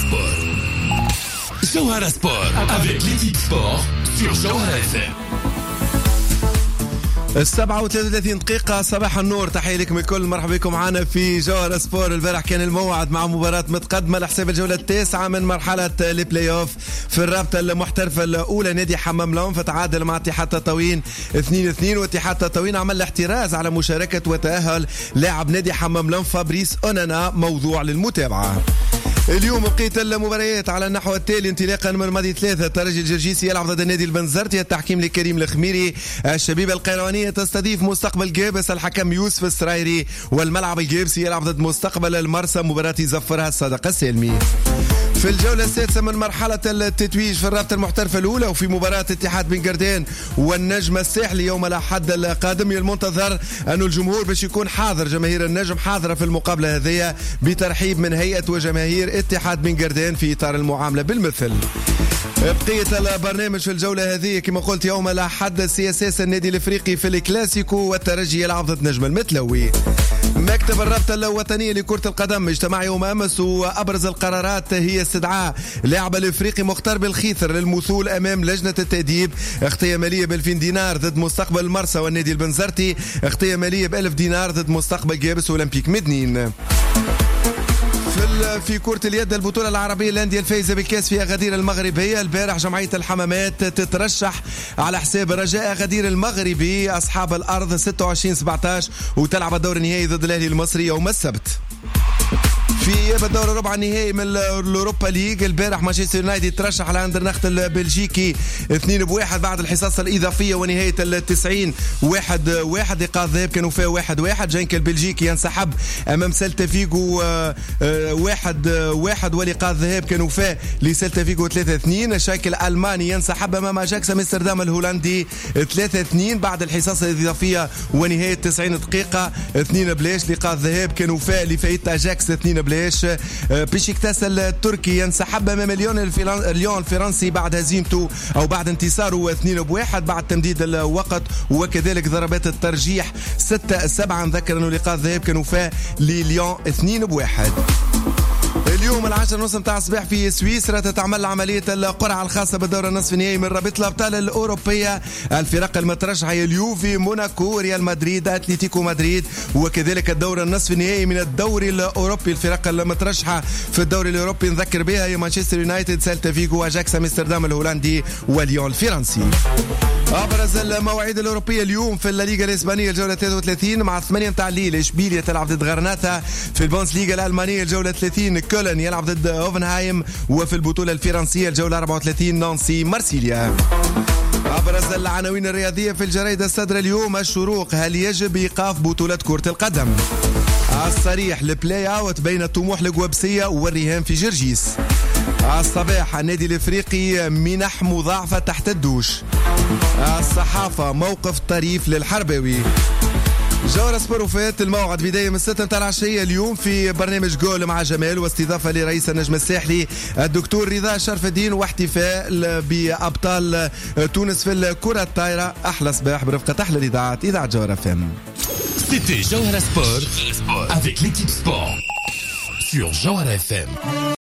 جوهرة سبور avec l'équipe sport sur جوهرة FM. 37 دقيقة صباح النور، تحية لكم الكل، مرحبا بكم معنا في جوهرة سبور. البارح كان الموعد مع مباراة متقدمة لحساب الجولة التاسعة من مرحلة البلاي اوف في الرابطة المحترفة الأولى. نادي حمام لونف تعادل مع اتحاد تطاوين 2-2، واتحاد تطاوين عمل احتراز على مشاركة وتأهل لاعب نادي حمام لونف فابريس أونانا، موضوع للمتابعة. اليوم بقيت المباريات على النحو التالي: انطلاقا من ماضي 3 الترجي الجرجيسي يلعب ضد النادي البنزرتي، التحكيم لكريم الخميري. الشبيبة القيروانية تستضيف مستقبل جابس، الحكم يوسف السرايري. والملعب الجابسي يلعب ضد مستقبل المرسى، مباراة يزفرها الصادق السالمي. في الجولة السادسة من مرحلة التتويج في الرابطة المحترفة الأولى، وفي مباراة اتحاد بن قردان والنجم الساحلي يوم الأحد القادم، المنتظر أن الجمهور باش يكون حاضر. جماهير النجم حاضرة في المقابلة هذه بترحيب من هيئة وجماهير اتحاد بن قردان في إطار المعاملة بالمثل. بقية البرنامج في الجولة هذه كما قلت يوم الأحد CSS النادي الافريقي في الكلاسيكو، والترجي يلعب ضد نجم المتلوي. مكتب الرابطة الوطنية لكرة القدم اجتمع يوم أمس، وأبرز القرارات هي استدعاء لاعب الافريقي مختار بالخيثر للمثول أمام لجنة التأديب. اغطية مالية ب2000 دينار ضد مستقبل المرسى والنادي البنزرتي، اغطية مالية ب1000 دينار ضد مستقبل جابس وأولمبيك مدنين. في كرة اليد البطولة العربية الأندية الفائزة بالكاس في أغادير المغربية، البارح جمعية الحمامات تترشح على حساب رجاء أغادير المغربي أصحاب الأرض 26-17، وتلعب الدور النهائي ضد الأهلي المصري يوم السبت. في الدور الربع النهائي من الأوروبا ليج، البارح مانشستر يونايتد ترشح على أندرنخت البلجيكي 2-1 بعد الحصص الإضافية ونهاية 90 1-1. لقاء الذهاب كانوا فيه 1-1. جنك البلجيكي ينسحب أمام سيلتا فيغو 1-1، ولقاء الذهاب كانوا فيه لسيلتا فيغو 3-2. الشايك الألماني ينسحب أمام أجاكس أمستردام الهولندي 3-2 بعد الحصص الإضافية ونهاية 90 دقيقة 2-2. لقاء الذهاب كانوا فيه لفايت أجاكس 2-2. بيشيكتاس التركي ينسحب امام ليون الفرنسي بعد هزيمته او بعد انتصاره 2-1 بعد تمديد الوقت، وكذلك ضربات الترجيح 6-7. نذكر انه لقاء الذهاب كانوا فيه لليون 2-1. اليوم 10:30 متاع الصباح في سويسرا تتعمل عملية القرعة الخاصة بالدورة النصف النهائي من رابطة الأبطال الأوروبية. الفرق المترشحة هي اليوفي، موناكو، ريال مدريد، أتلتيكو مدريد، وكذلك الدورة النصف النهائي من الدوري الأوروبي. الفرق المترشحة في الدوري الأوروبي نذكر بها هي مانشستر يونايتد، سيلتا فيغو، أجاكس أمستردام الهولندي، وليون الفرنسي. أبرز المواعيد الأوروبية اليوم في الليغا الإسبانية الجولة 33 مع 8 متاع الليل إشبيليا تلعب ضد غرناطة. في البونس ليغا الألمانية الجولة 30 كولن يلعب ضد هوفنهايم. وفي البطولة الفرنسية الجولة 34 نانسي مارسيليا. أبرز العناوين الرياضية في الجريدة الصدر اليوم: الشروق، هل يجب إيقاف بطولة كرة القدم؟ الصريح، البلاي اوت بين الطموح القوابسية والرهان في جرجيس. الصباح، النادي الافريقي منح مضاعفة تحت الدوش. الصحافة، موقف طريف للحرباوي. جوهرة سبور وفات الموعد بداية من 6 متاع العشية اليوم في برنامج جول مع جمال، واستضافة لرئيس النجم الساحلي الدكتور رضا شرف الدين، واحتفاء بأبطال تونس في الكرة الطايرة. أحلى صباح برفقة أحلى الإذاعات، إذاعة جوهرة فم. C'était Jawhara Sport avec l'équipe sport sur Jawhara FM.